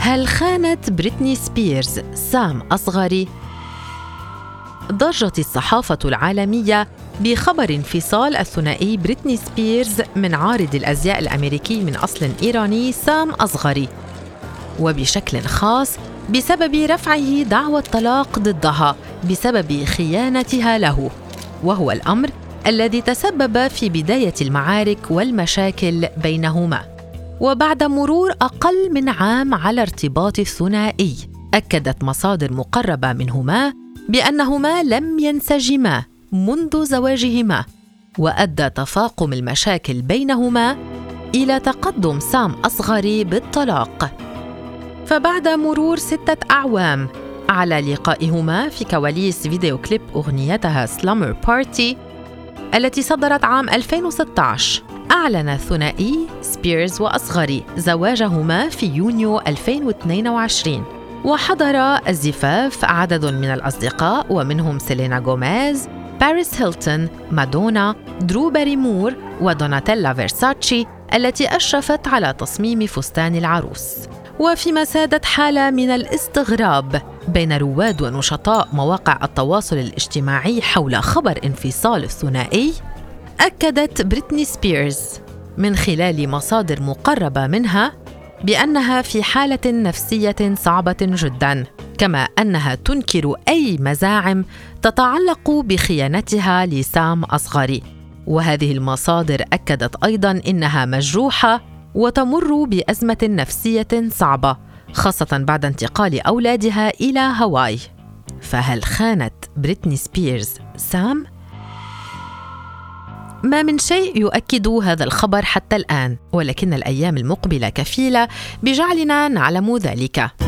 هل خانت بريتني سبيرز سام أصغري؟ ضجت الصحافة العالمية بخبر انفصال الثنائي بريتني سبيرز من عارض الأزياء الأمريكي من أصل إيراني سام أصغري، وبشكل خاص بسبب رفعه دعوى الطلاق ضدها بسبب خيانتها له، وهو الأمر الذي تسبب في بداية المعارك والمشاكل بينهما. وبعد مرور أقل من عام على ارتباط الثنائي، أكدت مصادر مقربة منهما بأنهما لم ينسجما منذ زواجهما، وأدى تفاقم المشاكل بينهما إلى تقدم سام أصغري بالطلاق. فبعد مرور 6 أعوام على لقائهما في كواليس فيديو كليب أغنيتها سلامر بارتي التي صدرت عام 2016، أعلن الثنائي سبيرز وأصغري زواجهما في يونيو 2022، وحضر الزفاف عدد من الأصدقاء ومنهم سيلينا غوميز، باريس هيلتون، مادونا، درو باريمور، ودوناتيلا فيرساتشي التي أشرفت على تصميم فستان العروس. وفيما سادت حالة من الاستغراب بين رواد ونشطاء مواقع التواصل الاجتماعي حول خبر انفصال الثنائي، أكدت بريتني سبيرز من خلال مصادر مقربة منها بأنها في حالة نفسية صعبة جداً، كما أنها تنكر أي مزاعم تتعلق بخيانتها لسام أصغري. وهذه المصادر أكدت أيضاً إنها مجروحة وتمر بأزمة نفسية صعبة، خاصة بعد انتقال أولادها إلى هاواي. فهل خانت بريتني سبيرز سام؟ ما من شيء يؤكد هذا الخبر حتى الآن، ولكن الأيام المقبلة كفيلة بجعلنا نعلم ذلك.